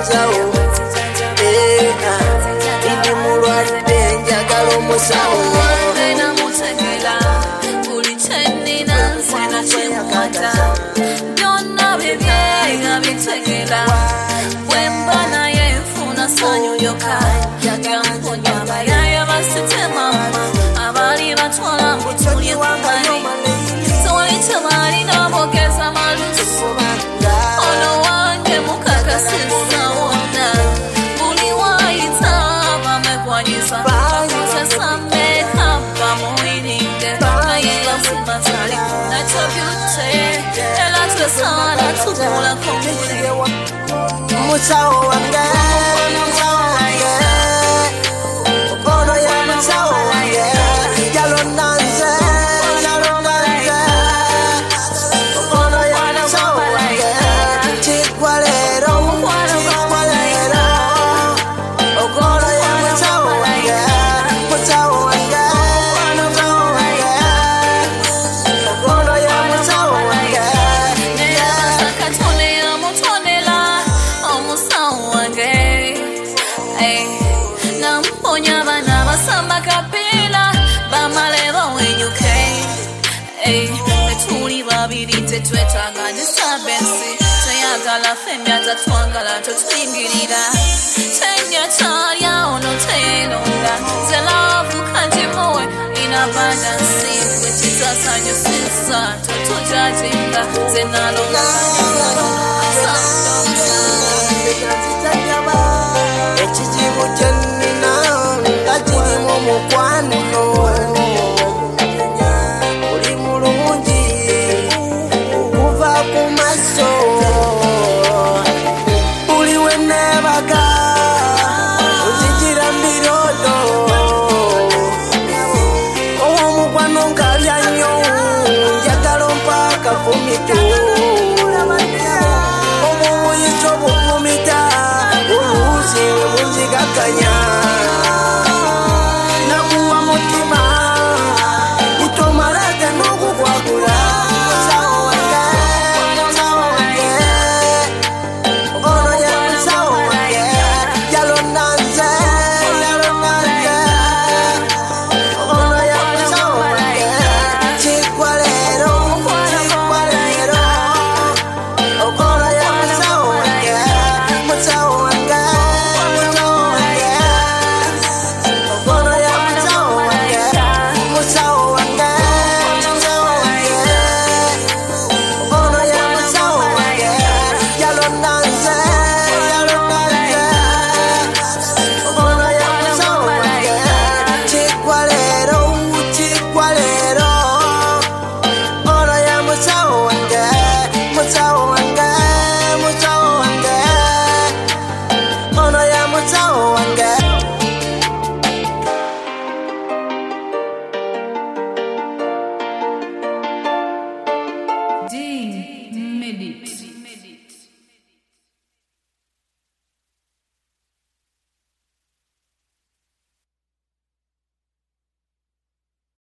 musawo ndi mulwadde njagala omusawo namutegera buli kyenina nze nakimukwata byonna bibye nga bitegera bwe mba naye nfuna ssanyu lyokka yamponya abayaya basitemaama abaali batwala mbutulye kumali tewali tebalina bogeza malusu ono wange mukakasisa wonna buli waayita bamwekwanyiza bakozesa mekapa muyirinde naye yasimatali nakyo byute era twesaana tukulako muli musawo wange musawo wange ono ye musawo wange yalonda nze yalonda nze ono ye musawo wange kigwa leero kigwa leero ono ye musawo wange musawo wange musawo wange ono ye musawo wange namponya abaana basamba kapiira bamale bawenyuke fetuli babiri tetwetaaga disabensi teyagala fembi atatwagala totuyingirira tenya kyalya ono teyelonda ze laavu kanjimuwe inabandansi bwekitasanyusisa totujajinga ze nalonda ekizibu kyenina nga kirimu mukwano